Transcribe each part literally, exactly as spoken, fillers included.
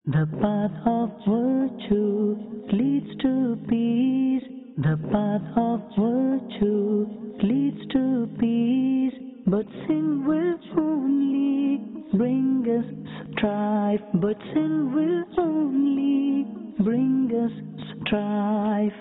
The path of virtue leads to peace. The path of virtue leads to peace. But sin will only bring us strife. But sin will only bring us strife.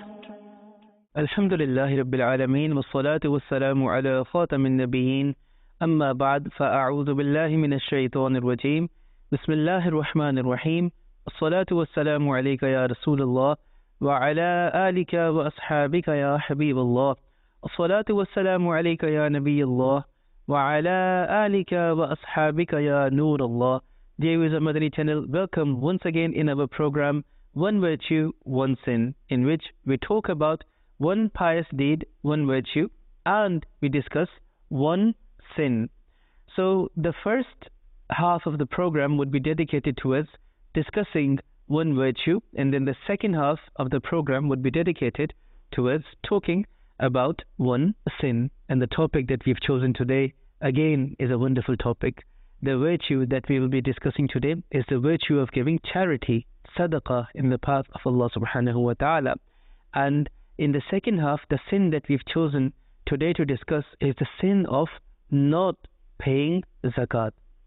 الحمد لله رب العالمين والصلاة والسلام على خاتم النبيين أما بعد فأعوذ بالله من الشيطان الرجيم بسم الله الرحمن الرحيم الصلاة والسلام عليك يا رسول الله وعلى آلك وأصحابك يا حبيب الله الصلاة والسلام عليك يا نبي الله وعلى آلك وأصحابك يا نور الله. Dear viewers of Madani channel, welcome once again in our program One Virtue, One Sin, in which we talk about one pious deed, one virtue, and we discuss one sin. So the first half of the program would be dedicated towards discussing one virtue, and then the second half of the program would be dedicated towards talking about one sin. And the topic that we've chosen today, again, is a wonderful topic. The virtue that we will be discussing today is the virtue of giving charity, sadaqah, in the path of Allah subhanahu wa ta'ala. And in the second half, the sin that we've chosen today to discuss is the sin of not paying zakat.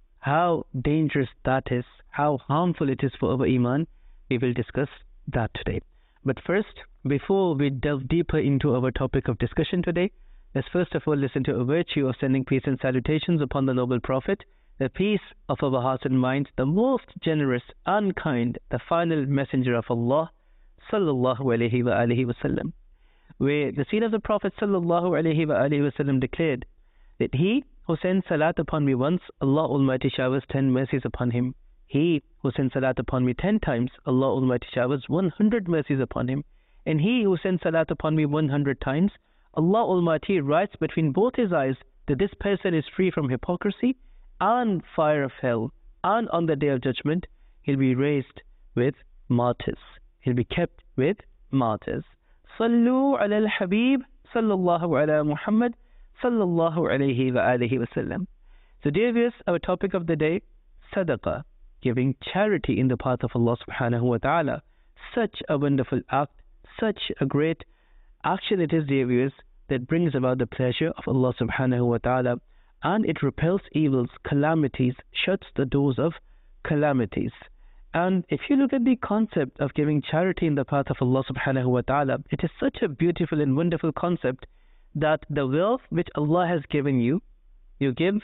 How dangerous that is, how harmful it is for our iman, we will discuss that today. But first, before we delve deeper into our topic of discussion today, let's first of all listen to a virtue of sending peace and salutations upon the noble Prophet, the peace of our hearts and minds, the most generous, unkind, the final messenger of Allah, sallallahu alayhi wa alihi wasallam, where the seed of the Prophet sallallahu alayhi wa alihi wasallam declared that he who sends salat upon me once, Allah Almighty showers ten mercies upon him. He who sends salat upon me ten times, Allah Almighty showers one hundred mercies upon him. And he who sends salat upon me one hundred times, Allah Almighty writes between both his eyes that this person is free from hypocrisy and fire of hell. And on the day of judgment, he'll be raised with martyrs. He'll be kept with martyrs. Sallu ala al-Habib, sallallahu ala Muhammad, sallallahu alayhi wa alihi wa sallam. So dear viewers, our topic of the day, sadaqah, giving charity in the path of Allah subhanahu wa ta'ala. Such a wonderful act, such a great action it is, dear viewers, that brings about the pleasure of Allah subhanahu wa ta'ala, and it repels evils, calamities, shuts the doors of calamities. And if you look at the concept of giving charity in the path of Allah subhanahu wa ta'ala, it is such a beautiful and wonderful concept that the wealth which Allah has given you, you give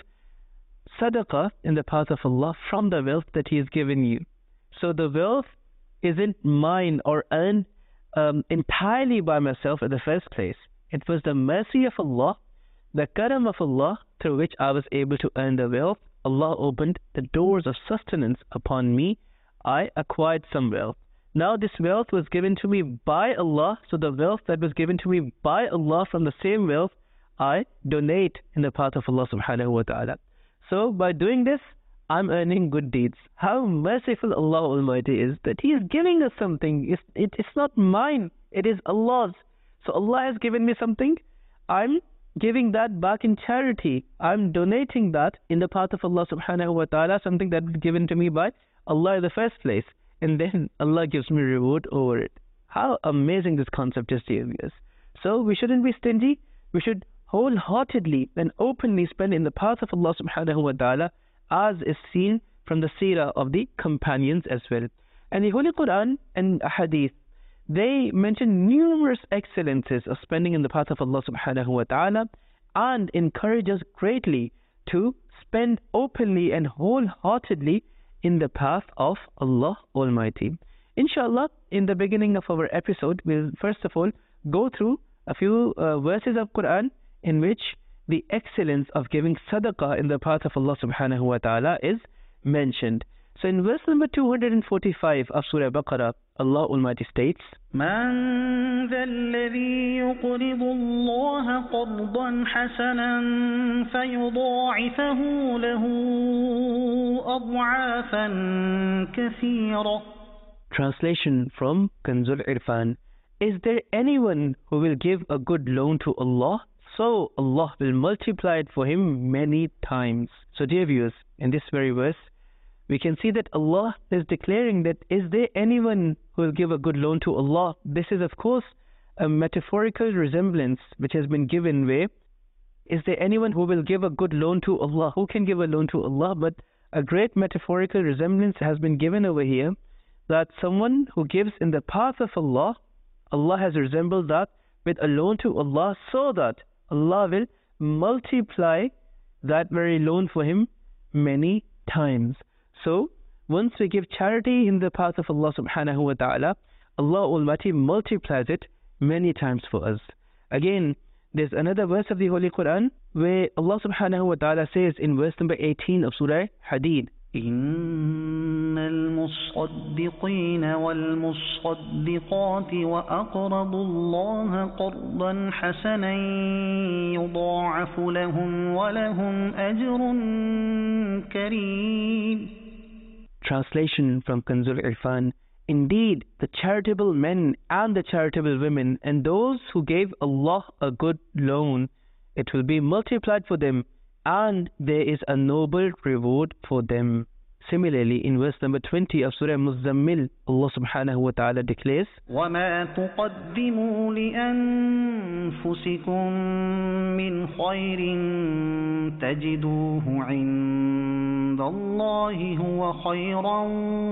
sadaqah in the path of Allah from the wealth that He has given you. So the wealth isn't mine or earned um, entirely by myself in the first place. It was the mercy of Allah, the karam of Allah, through which I was able to earn the wealth. Allah opened the doors of sustenance upon me. I acquired some wealth. Now this wealth was given to me by Allah, so the wealth that was given to me by Allah, from the same wealth, I donate in the path of Allah subhanahu wa ta'ala. So by doing this, I'm earning good deeds. How merciful Allah Almighty is, that He is giving us something. It's, it, it's not mine, it is Allah's. So Allah has given me something, I'm giving that back in charity. I'm donating that in the path of Allah subhanahu wa ta'ala, something that was given to me by Allah in the first place. And then Allah gives me reward over it. How amazing this concept is, dear viewers. So we shouldn't be stingy. We should wholeheartedly and openly spend in the path of Allah subhanahu wa ta'ala, as is seen from the seerah of the companions as well. And the Holy Quran and Hadith, they mention numerous excellences of spending in the path of Allah subhanahu wa ta'ala, and encourage us greatly to spend openly and wholeheartedly in the path of Allah Almighty. Inshallah, in the beginning of our episode, we'll first of all go through a few uh, verses of Quran in which the excellence of giving sadaqah in the path of Allah subhanahu wa ta'ala is mentioned. So in verse number two hundred forty-five of Surah Baqarah, Allah Almighty states, من ذا الذي يقرض الله قرضا حسنا فيضاعفه له أضعافا كثيرة. Translation from Kanzul Irfan. Is there anyone who will give a good loan to Allah? So Allah will multiply it for him many times. So dear viewers, in this very verse, we can see that Allah is declaring that, is there anyone who will give a good loan to Allah? This is, of course, a metaphorical resemblance which has been given where, is there anyone who will give a good loan to Allah? Who can give a loan to Allah? But a great metaphorical resemblance has been given over here, that someone who gives in the path of Allah, Allah has resembled that with a loan to Allah, so that Allah will multiply that very loan for him many times. So, once we give charity in the path of Allah subhanahu wa ta'ala, Allah Almighty multiplies it many times for us. Again, there's another verse of the Holy Quran where Allah subhanahu wa ta'ala says in verse number eighteen of Surah Hadid, إن المصدقين والمصدقات وأقرضوا الله قرضا حسنا يضاعف لهم ولهم أجر كريم. Translation from Kanzul Irfan. Indeed, the charitable men and the charitable women and those who gave Allah a good loan, it will be multiplied for them, and there is a noble reward for them. Similarly, in verse number twenty of Surah Muzammil, Allah subhanahu wa ta'ala declares, وَمَا تُقَدِّمُوا لِأَنفُسِكُم مِّنْ خَيْرٍ تَجِدُوهُ عِندَ اللَّهِ هُوَ خَيْرًا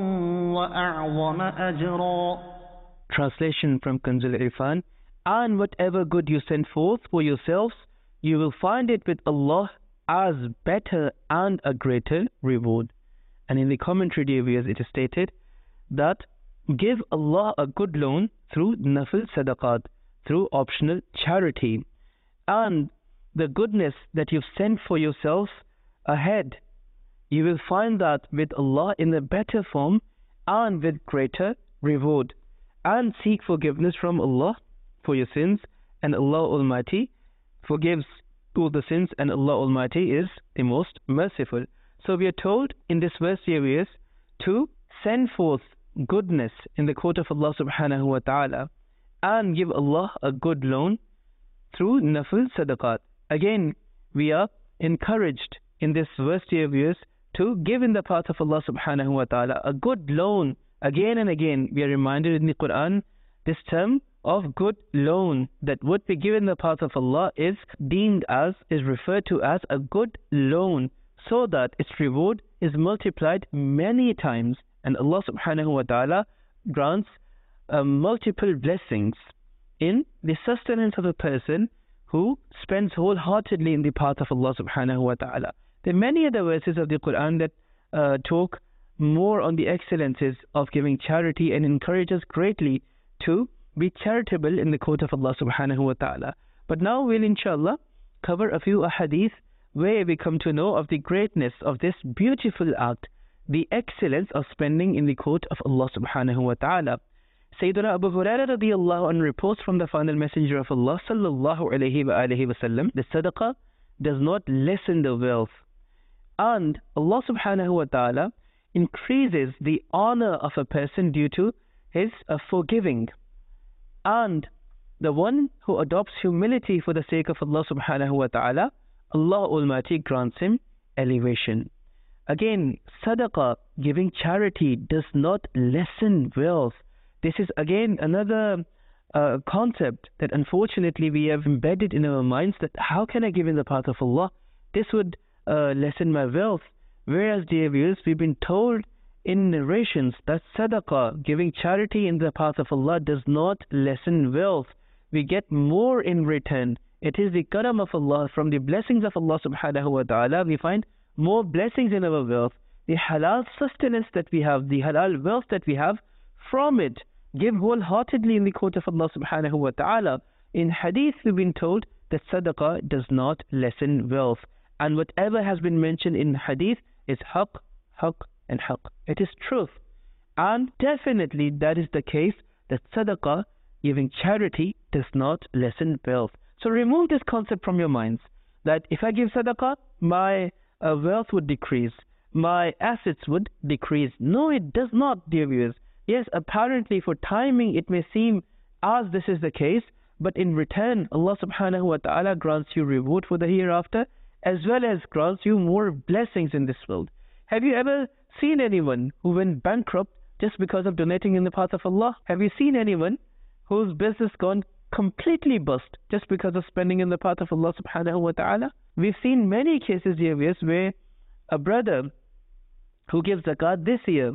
وَأَعْظَمَ أَجْرًا. Translation from Kanzul Irfan. And whatever good you send forth for yourselves, you will find it with Allah as better and a greater reward. And in the commentary devious it is stated that give Allah a good loan through nafil sadaqat, through optional charity, and the goodness that you've sent for yourself ahead, you will find that with Allah in a better form and with greater reward. And seek forgiveness from Allah for your sins, and Allah Almighty forgives all the sins, and Allah Almighty is the most merciful. So we are told in this verse here is to send forth goodness in the court of Allah subhanahu wa ta'ala and give Allah a good loan through nafil sadaqat. Again, we are encouraged in this verse here to give in the path of Allah subhanahu wa ta'ala a good loan. Again and again we are reminded in the Quran this term of good loan, that what we give in the path of Allah is deemed as, is referred to as a good loan, so that its reward is multiplied many times, and Allah subhanahu wa ta'ala grants uh, multiple blessings in the sustenance of a person who spends wholeheartedly in the path of Allah subhanahu wa ta'ala. There are many other verses of the Quran that uh, talk more on the excellences of giving charity and encourage us greatly to be charitable in the court of Allah subhanahu wa ta'ala. But now we'll inshallah cover a few ahadith where we come to know of the greatness of this beautiful act, the excellence of spending in the court of Allah subhanahu wa ta'ala. Sayyidina Abu Hurairah radiyallahu anhu reports from the final messenger of Allah sallallahu alayhi wa alihi wa sallam, the sadaqah does not lessen the wealth, and Allah subhanahu wa ta'ala increases the honor of a person due to his uh, forgiving. And the one who adopts humility for the sake of Allah subhanahu wa ta'ala, Allah Almighty grants him elevation. Again, sadaqah, giving charity, does not lessen wealth. This is again another uh, concept that unfortunately we have embedded in our minds, that how can I give in the path of Allah? This would uh, lessen my wealth. Whereas, dear viewers, we've been told in narrations that sadaqah, giving charity in the path of Allah, does not lessen wealth. We get more in return. It is the karam of Allah, from the blessings of Allah subhanahu wa ta'ala, we find more blessings in our wealth. The halal sustenance that we have, the halal wealth that we have, from it, give wholeheartedly in the court of Allah subhanahu wa ta'ala. In hadith we've been told that sadaqah does not lessen wealth. And whatever has been mentioned in hadith is haqq, haqq and haqq. It is truth. And definitely that is the case, that sadaqah, giving charity, does not lessen wealth. So remove this concept from your minds, that if I give sadaqah, my uh, wealth would decrease, my assets would decrease. No, it does not, dear viewers. Yes, apparently for timing it may seem as this is the case, but in return Allah subhanahu wa ta'ala grants you reward for the hereafter, as well as grants you more blessings in this world. Have you ever seen anyone who went bankrupt just because of donating in the path of Allah? Have you seen anyone whose business gone completely bust just because of spending in the path of Allah subhanahu wa ta'ala? We've seen many cases, dear viewers, where a brother who gives zakat this year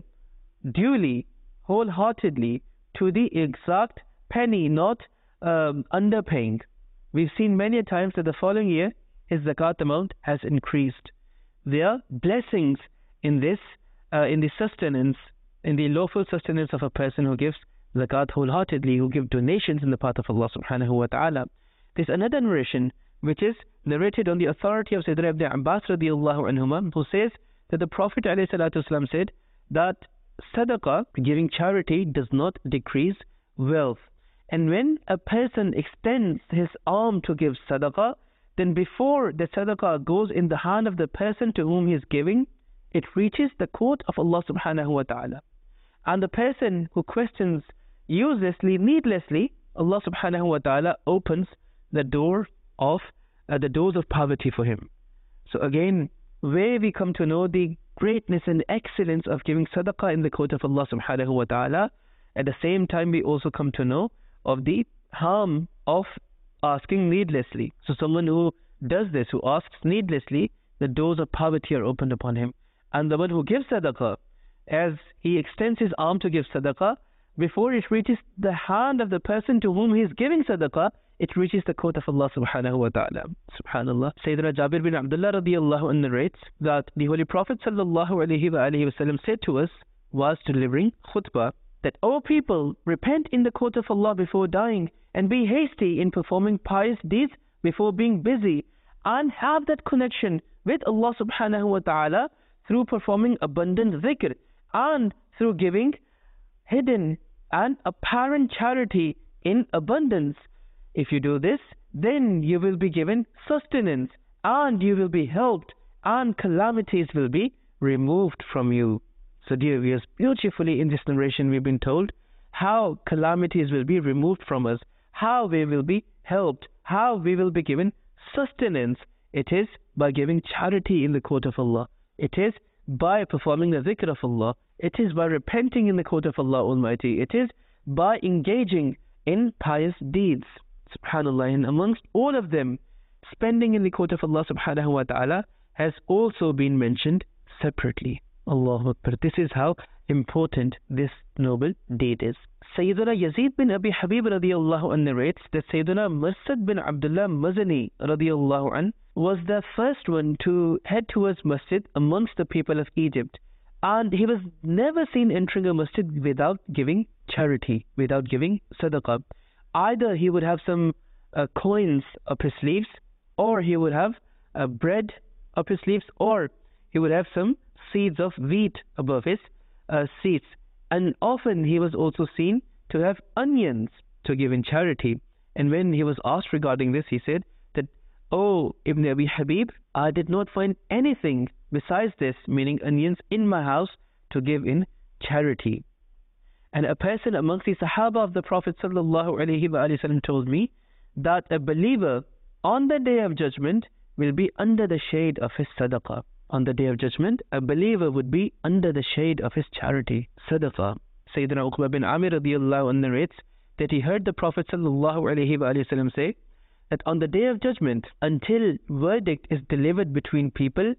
duly, wholeheartedly, to the exact penny, not um, underpaying. We've seen many times that the following year his zakat amount has increased. There are blessings in this, uh, in the sustenance, in the lawful sustenance of a person who gives zakat wholeheartedly, who give donations in the path of Allah subhanahu wa ta'ala. There's another narration which is narrated on the authority of Sayyidina Ibn Abbas radiallahu anhuma, who says that the Prophet alayhi salatu wasalam said that sadaqah, giving charity, does not decrease wealth. And when a person extends his arm to give sadaqah, then before the sadaqah goes in the hand of the person to whom he is giving, it reaches the court of Allah subhanahu wa ta'ala. And the person who questions uselessly, needlessly, Allah subhanahu wa ta'ala opens the door of uh, the doors of poverty for him. So again, where we come to know the greatness and excellence of giving sadaqah in the court of Allah subhanahu wa ta'ala, at the same time we also come to know of the harm of asking needlessly. So someone who does this, who asks needlessly, the doors of poverty are opened upon him. And the one who gives sadaqah, as he extends his arm to give sadaqah, before it reaches the hand of the person to whom he is giving sadaqah, it reaches the court of Allah subhanahu wa ta'ala. Subhanallah. Sayyidina Jabir bin Abdullah radiallahu anhu narrates that the Holy Prophet sallallahu alayhi wa alayhi wa sallam said to us, whilst delivering khutbah, that, O people, repent in the court of Allah before dying, and be hasty in performing pious deeds before being busy, and have that connection with Allah subhanahu wa ta'ala through performing abundant dhikr, and through giving hidden and apparent charity in abundance. If you do this, then you will be given sustenance, and you will be helped, and calamities will be removed from you. So dear viewers, beautifully in this narration we've been told how calamities will be removed from us, how we will be helped, how we will be given sustenance. It is by giving charity in the court of Allah. It is by performing the dhikr of Allah. It is by repenting in the court of Allah Almighty. It is by engaging in pious deeds. Subhanallah. And amongst all of them, spending in the court of Allah subhanahu wa ta'ala has also been mentioned separately. Allahu Akbar. This is how important this noble deed is. Sayyidina Yazid bin Abi Habib radiallahu anh narrates that Sayyidina Masad bin Abdullah Mazani radiallahu anh was the first one to head towards masjid amongst the people of Egypt. And he was never seen entering a masjid without giving charity, without giving sadaqah. Either he would have some uh, coins up his sleeves, or he would have uh, bread up his sleeves, or he would have some seeds of wheat above his uh, seats. And often he was also seen to have onions to give in charity. And when he was asked regarding this, he said that, "Oh, Ibn Abi Habib, I did not find anything besides this," meaning onions, "in my house to give in charity." And a person amongst the Sahaba of the Prophet sallallahu alaihi wasallam told me that a believer on the Day of Judgment will be under the shade of his sadaqah. On the Day of Judgment, a believer would be under the shade of his charity, sadaqah. Sayyidina Uqba bin Amir radiallahu anh narrates that he heard the Prophet sallallahu alaihi wasallam say that on the Day of Judgment, until verdict is delivered between people,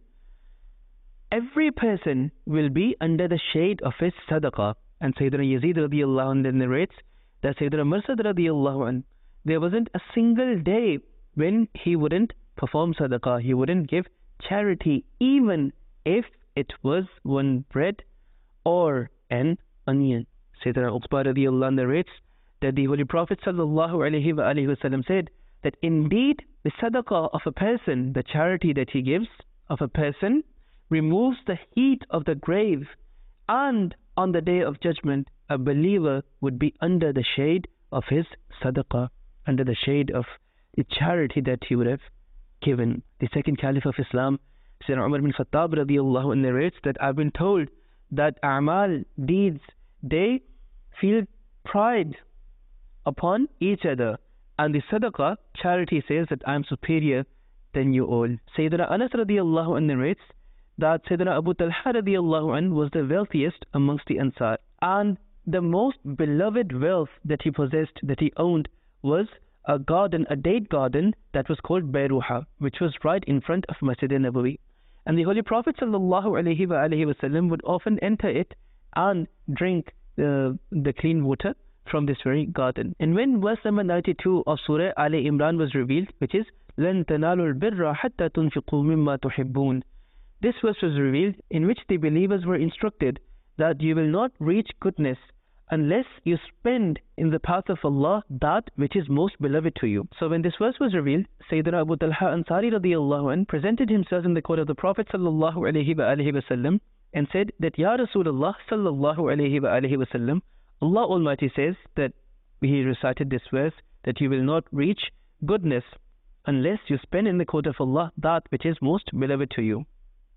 every person will be under the shade of his sadaqah. And Sayyidina Yazid radiallahu anh narrates that Sayyidina Marsad radiallahu anh, there wasn't a single day when he wouldn't perform sadaqah, he wouldn't give charity, even if it was one bread or an onion. Sayyidina Uqba radiallahu anh narrates that the Holy Prophet sallallahu alaihi wasallam said that indeed the sadaqah of a person, the charity that he gives of a person, removes the heat of the grave, and on the Day of Judgment, a believer would be under the shade of his sadaqah, under the shade of the charity that he would have given. The second Caliph of Islam, Sayyidina Umar bin Khattab radiallahu anh narrates that I've been told that a'mal, deeds, they feel pride upon each other, and the sadaqah, charity, says that I am superior than you all. Sayyidina Anas radiallahu anh narrates that Sayyidina Abu Talha radiallahu anhu was the wealthiest amongst the Ansar. And the most beloved wealth that he possessed, that he owned, was a garden, a date garden that was called Bayruha, which was right in front of Masjid al-Nabawi. And the Holy Prophet sallallahu alaihi wa alihi wasallam would often enter it and drink the, the clean water from this very garden. And when verse number ninety-two of Surah Ali Imran was revealed, which is لَن تَنَالُوا الْبِرَّ حَتَّى تُنْفِقُوا مِمَّا تُحِبُّونَ, this verse was revealed in which the believers were instructed that you will not reach goodness unless you spend in the path of Allah that which is most beloved to you. So when this verse was revealed, Sayyidina Abu Talha Ansari radiallahu anh presented himself in the court of the Prophet sallallahu alaihi wa alihi wasallam and said that, Ya Rasulullah sallallahu alaihi wa alihi wasallam, Allah Almighty says that, he recited this verse, that you will not reach goodness unless you spend in the court of Allah that which is most beloved to you.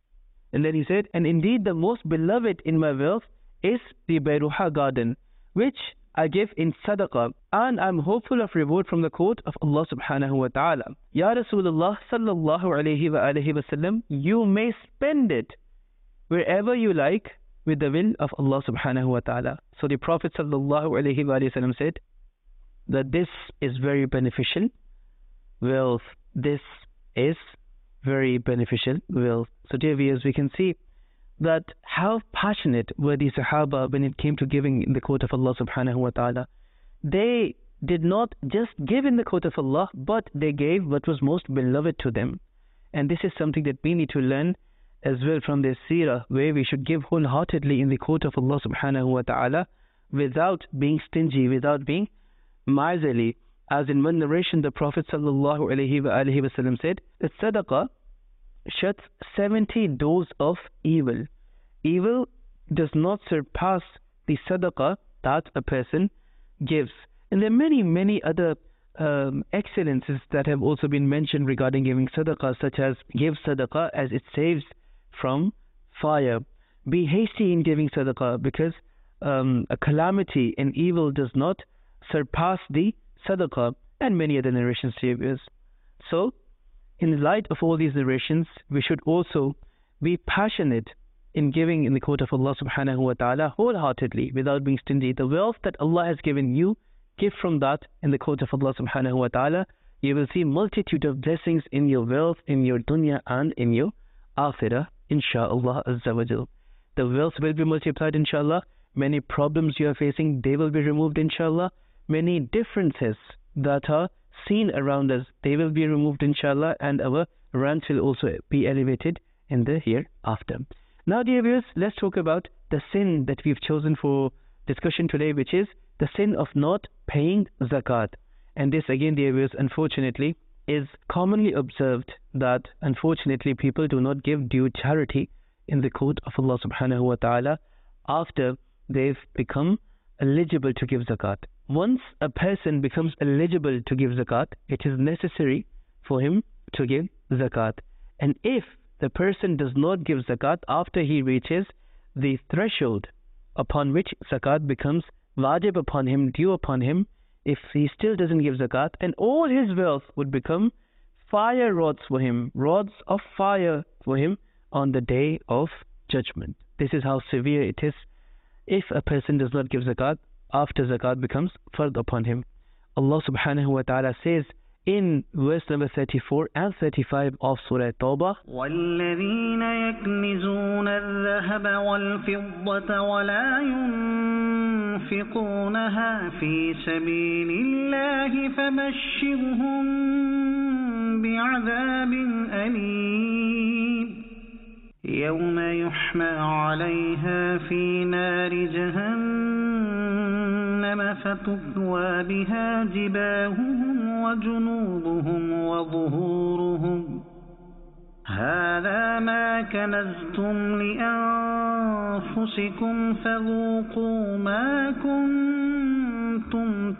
And then he said, and indeed the most beloved in my wealth is the Bayruha garden, which I give in sadaqah, and I'm hopeful of reward from the court of Allah subhanahu wa ta'ala. Ya Rasulullah sallallahu alayhi wa alihi wa sallam, you may spend it wherever you like with the will of Allah subhanahu wa ta'ala. So the Prophet sallallahu alayhi wa sallam said that this is very beneficial wealth. This is very beneficial wealth. So dear viewers, we can see that how passionate were the Sahaba when it came to giving in the court of Allah subhanahu wa ta'ala. They did not just give in the court of Allah, but they gave what was most beloved to them. And this is something that we need to learn as well from their seerah, where we should give wholeheartedly in the court of Allah subhanahu wa ta'ala without being stingy, without being miserly. As in one narration, the Prophet sallallahu alaihi wa alihi wa sallam said that sadaqah shuts seventy doors of evil. Evil does not surpass the sadaqah that a person gives. And there are many, many other um, excellences that have also been mentioned regarding giving sadaqah, such as give sadaqah as it saves from fire. Be hasty in giving sadaqah, because um, a calamity and evil does not surpass the sadaqah, and many other narrations to you. So, in light of all these narrations, we should also be passionate in giving in the court of Allah subhanahu wa ta'ala wholeheartedly, without being stingy. The wealth that Allah has given you, give from that in the court of Allah subhanahu wa ta'ala. You will see multitude of blessings in your wealth, in your dunya and in your akhirah, insha'Allah azza wa jal. The wealth will be multiplied, inshallah. Many problems you are facing, they will be removed, inshallah. Many differences that are seen around us, they will be removed, inshallah, and our ranks will also be elevated in the hereafter. Now, dear viewers, let's talk about the sin that we've chosen for discussion today, which is the sin of not paying zakat. And this, again, dear viewers, unfortunately, is commonly observed that, unfortunately, people do not give due charity in the court of Allah subhanahu wa ta'ala after they've become eligible to give zakat. Once a person becomes eligible to give zakat, it is necessary for him to give zakat. And if the person does not give zakat after he reaches the threshold upon which zakat becomes wajib upon him, due upon him, if he still doesn't give zakat, and all his wealth would become fire rods for him, rods of fire for him on the day of judgment. This is how severe it is if a person does not give zakat after zakat becomes fard upon him. Allah subhanahu wa ta'ala says in verse number thirty-four and thirty-five of Surah Tawbah, وَالَّذِينَ يَكْنِزُونَ الذَّهَبَ وَالْفِضَّةَ وَلَا يُنْفِقُونَهَا فِي سَبِيلِ اللَّهِ فَبَشِّرْهُم بِعَذَابٍ أَلِيمٍ يَوْمَ يُحْمَى عَلَيْهَا فِي نَارِ جَهَنَّمَ فَتُكْوَى بِهَا جِبَاهُهُمْ وَجُنُوبُهُمْ وَظُهُورُهُمْ هَذَا مَا كَنَزْتُمْ لِأَنفُسِكُمْ فَذُوقُوا مَا كُنْتُمْ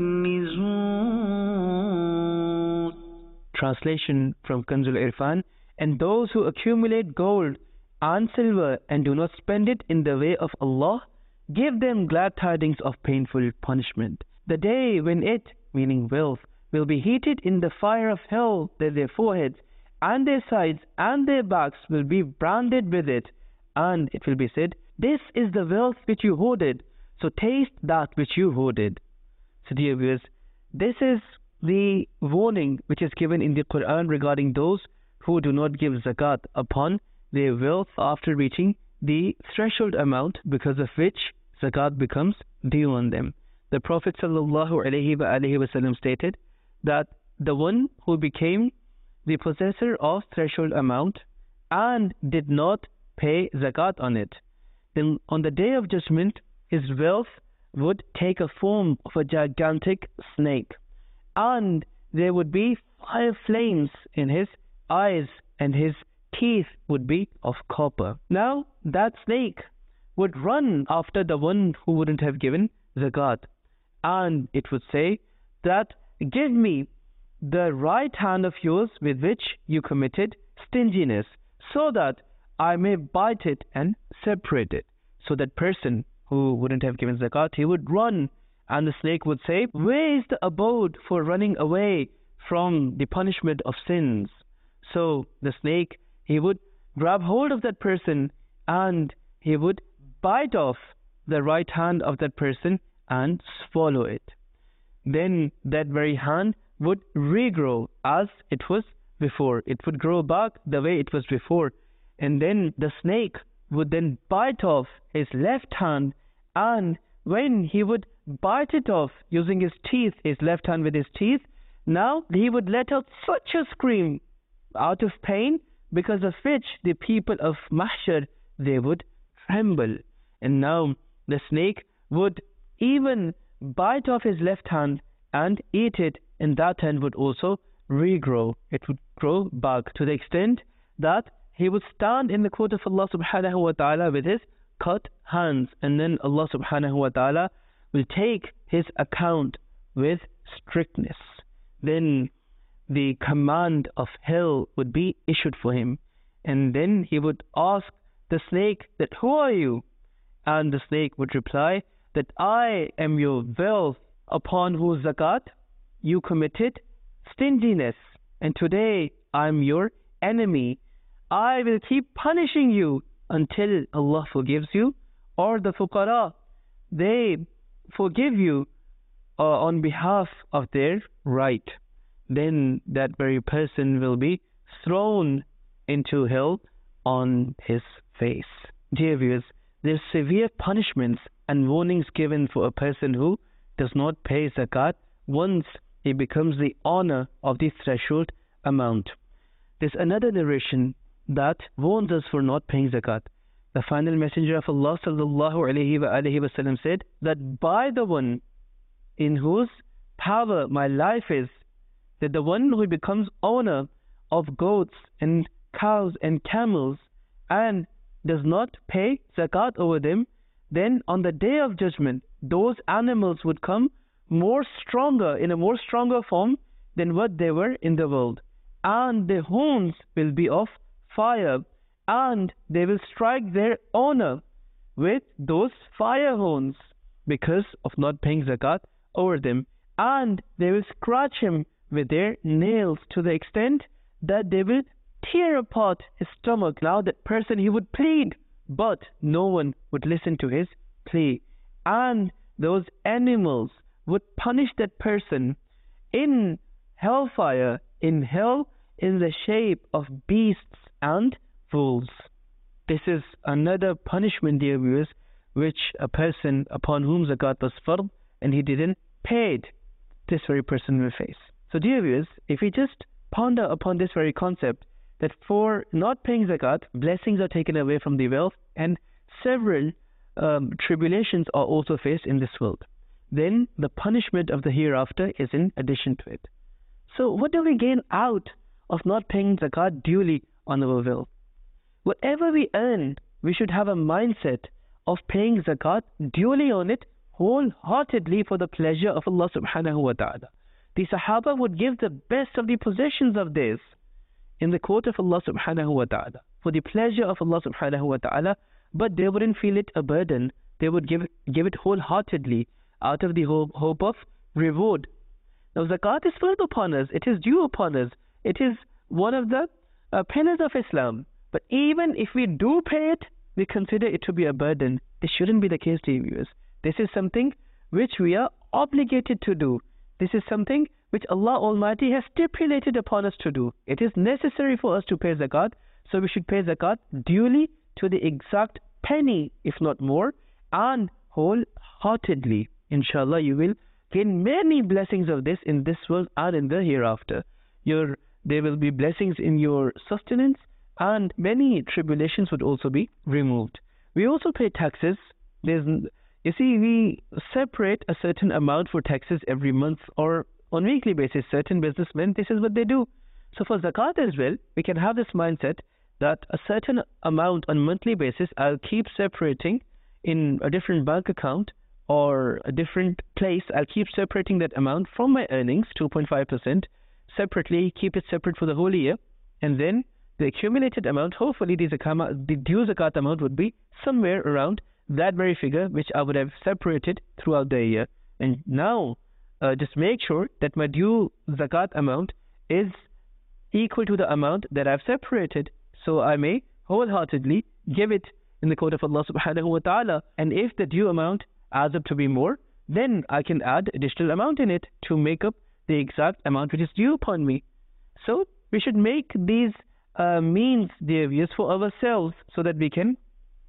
تَكْنِزُونَ. Translation from Kanzul Irfan. And those who accumulate gold and silver and do not spend it in the way of Allah, give them glad tidings of painful punishment. The day when it, meaning wealth, will be heated in the fire of hell, that their foreheads and their sides and their backs will be branded with it, and it will be said, this is the wealth which you hoarded, so taste that which you hoarded. So dear viewers, this is the warning which is given in the Quran regarding those who do not give zakat upon their wealth after reaching the threshold amount, because of which zakat becomes due on them. The Prophet sallallahu alaihi wasallam stated that the one who became the possessor of threshold amount and did not pay zakat on it, then on the day of judgment his wealth would take a form of a gigantic snake, and there would be fire flames in his eyes, and his teeth would be of copper. Now that snake would run after the one who wouldn't have given zakat, and it would say that, give me the right hand of yours with which you committed stinginess, so that I may bite it and separate it. So that person who wouldn't have given zakat, he would run, and the snake would say, where is the abode for running away from the punishment of sins? So the snake, he would grab hold of that person, and he would bite off the right hand of that person and swallow it. Then that very hand would regrow as it was before. It would grow back the way it was before. And then the snake would then bite off his left hand, and when he would bite it off using his teeth, his left hand with his teeth, now he would let out such a scream out of pain, because of which the people of Mahshar, they would tremble. And now the snake would even bite off his left hand and eat it, and that hand would also regrow. It would grow back to the extent that he would stand in the court of Allah subhanahu wa ta'ala with his cut hands, and then Allah subhanahu wa ta'ala will take his account with strictness. Then the command of hell would be issued for him, and then he would ask the snake that, who are you? And the snake would reply that, I am your wealth upon whose zakat you committed stinginess, and today I am your enemy. I will keep punishing you until Allah forgives you, or the fuqara, they forgive you uh, on behalf of their right. Then that very person will be thrown into hell on his face. Dear viewers, there's severe punishments and warnings given for a person who does not pay zakat once he becomes the owner of the threshold amount. There's another narration that warns us for not paying zakat. The final messenger of Allah sallallahu alaihi wa alihi wasallam said that, by the one in whose power my life is, that the one who becomes owner of goats and cows and camels and does not pay zakat over them, then on the day of judgment those animals would come more stronger, in a more stronger form than what they were in the world, and their horns will be of fire, and they will strike their owner with those fire horns because of not paying zakat over them, and they will scratch him with their nails to the extent that they will tear apart his stomach. Now that person, he would plead, but no one would listen to his plea, and those animals would punish that person in hellfire, in hell, in the shape of beasts and fools. This is another punishment, dear viewers, which a person upon whom zakat was fard and he didn't pay it, this very person will face. So dear viewers, if we just ponder upon this very concept, that for not paying zakat, blessings are taken away from the wealth, and several um, tribulations are also faced in this world, then the punishment of the hereafter is in addition to it. So what do we gain out of not paying zakat duly on our wealth? Whatever we earn, we should have a mindset of paying zakat duly on it, wholeheartedly, for the pleasure of Allah subhanahu wa ta'ala. The Sahaba would give the best of the possessions of theirs in the court of Allah subhanahu wa ta'ala, for the pleasure of Allah subhanahu wa ta'ala, but they wouldn't feel it a burden. They would give, give it wholeheartedly out of the hope, hope of reward. Now zakat is further upon us, it is due upon us, it is one of the uh, pillars of Islam. But even if we do pay it, we consider it to be a burden. This shouldn't be the case, dear viewers. This is something which we are obligated to do. This is something which Allah Almighty has stipulated upon us to do. It is necessary for us to pay zakat, so we should pay zakat duly to the exact penny, if not more, and wholeheartedly. Inshallah, you will gain many blessings of this in this world and in the hereafter. Your, there will be blessings in your sustenance, and many tribulations would also be removed. We also pay taxes. There's, you see, we separate a certain amount for taxes every month or on weekly basis. Certain businessmen, this is what they do. So for zakat as well, we can have this mindset that a certain amount on monthly basis, I'll keep separating in a different bank account or a different place. I'll keep separating that amount from my earnings, two point five percent, separately, keep it separate for the whole year, and then the accumulated amount, hopefully the, zakama, the due zakat amount would be somewhere around that very figure which I would have separated throughout the year. And now, uh, just make sure that my due zakat amount is equal to the amount that I've separated, so I may wholeheartedly give it in the court of Allah subhanahu wa ta'ala. And if the due amount adds up to be more, then I can add additional amount in it to make up the exact amount which is due upon me. So we should make these uh, means, dear viewers, for ourselves, so that we can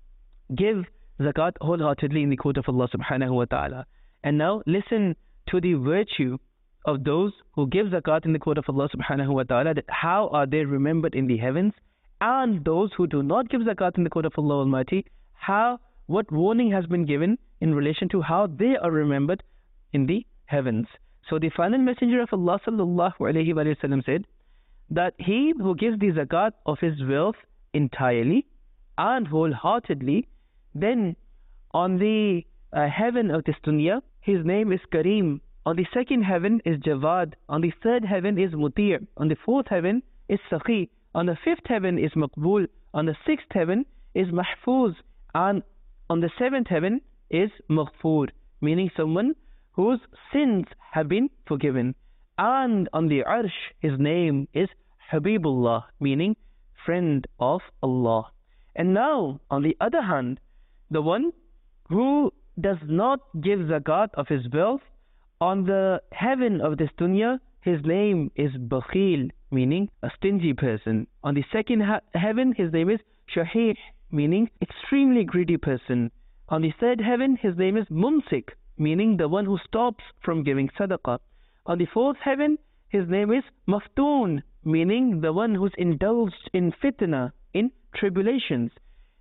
give zakat wholeheartedly in the court of Allah subhanahu wa ta'ala. And now listen to the virtue of those who give zakat in the court of Allah subhanahu wa ta'ala, that how are they remembered in the heavens, and those who do not give zakat in the court of Allah Almighty, how, what warning has been given in relation to how they are remembered in the heavens. So the final messenger of Allah sallallahu alayhi wa sallam said that he who gives the zakat of his wealth entirely and wholeheartedly, then on the uh, heaven of this dunya, his name is Kareem. On the second heaven is Jawad. On the third heaven is Muti'. On the fourth heaven is Sakhi. On the fifth heaven is Maqbul. On the sixth heaven is Mahfuz. And on the seventh heaven is Maghfur, meaning someone whose sins have been forgiven. And on the Arsh, his name is Habibullah, meaning friend of Allah. And now, on the other hand, the one who does not give zakat of his wealth, on the heaven of this dunya, his name is Bakhil, meaning a stingy person. On the second heaven, his name is Shahih, meaning extremely greedy person. On the third heaven, his name is Mumsik, meaning the one who stops from giving sadaqah. On the fourth heaven, his name is Maftoon, meaning the one who's indulged in fitna, in tribulations.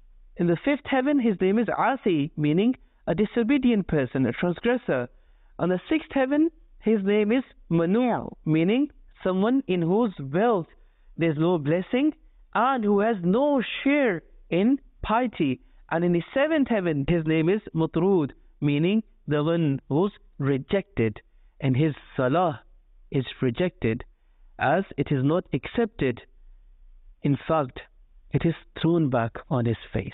In the fifth heaven, his name is Asi, meaning a disobedient person, a transgressor. On the sixth heaven, his name is Manu', meaning someone in whose wealth there's no blessing and who has no share in piety. And in the seventh heaven, his name is Mutrud, meaning the one who's rejected, and his salah is rejected, as it is not accepted. In fact, it is thrown back on his face.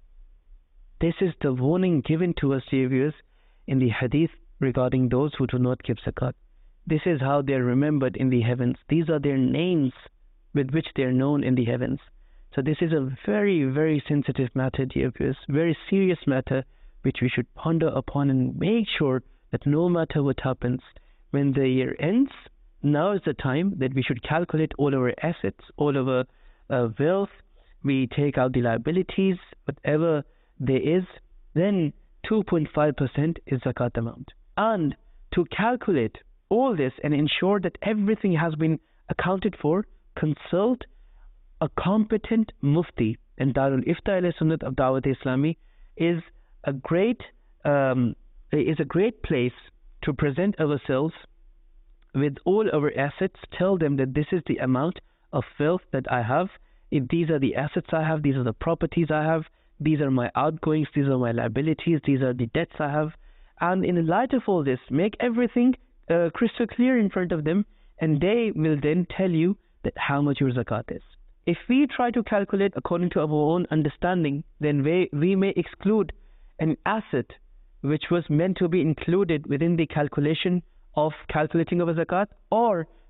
This is the warning given to us, dear viewers, in the hadith regarding those who do not give zakat. This is how they are remembered in the heavens. These are their names with which they are known in the heavens. So this is a very, very sensitive matter, dear viewers, very serious matter which we should ponder upon and make sure that no matter what happens, when the year ends, now is the time that we should calculate all our assets, all our uh, wealth. We take out the liabilities, whatever there is, then two point five percent is zakat amount. And to calculate all this and ensure that everything has been accounted for, consult a competent mufti. And Darul Ifta Ahl Sunnat of Dawat Islami is a great um, is a great place to present ourselves with all our assets. Tell them that this is the amount of wealth that I have. If these are the assets I have, these are the properties I have, these are my outgoings, these are my liabilities, these are the debts I have. And in the light of all this, make everything uh, crystal clear in front of them, and they will then tell you that how much your zakat is. If we try to calculate according to our own understanding, then we, we may exclude an asset which was meant to be included within the calculation of calculating of a zakat, or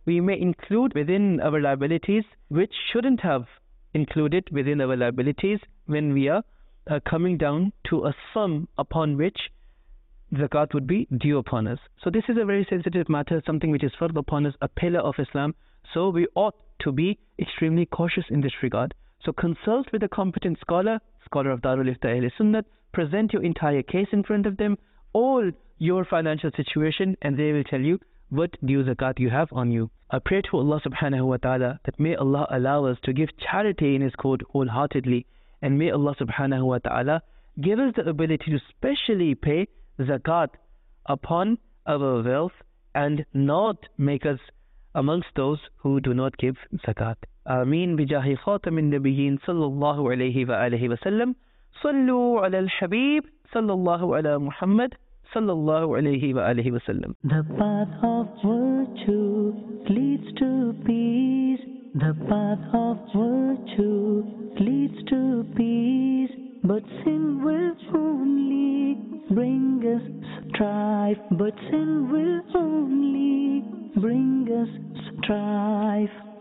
we may include within our liabilities which shouldn't have included within our liabilities when we are uh, coming down to a sum upon which zakat would be due upon us. So this is a very sensitive matter, something which is fard upon us, a pillar of Islam. So we ought to be extremely cautious in this regard. So consult with a competent scholar, scholar of Darul Ifta Ahl Sunnat, present your entire case in front of them, all your financial situation, and they will tell you what due zakat you have on you. I pray to Allah subhanahu wa ta'ala that may Allah allow us to give charity in His court wholeheartedly, and may Allah subhanahu wa ta'ala give us the ability to specially pay zakat upon our wealth and not make us amongst those who do not give zakat. Ameen bijahi khatamin nabiyyin sallallahu alayhi wa alihi wa sallam. Sallu ala al-habib sallallahu ala Muhammad sallallahu alayhi wa alihi wa sallam. The path of virtue leads to peace. The path of virtue leads to peace. But sin will only bring us strife. But sin will only bring us strife.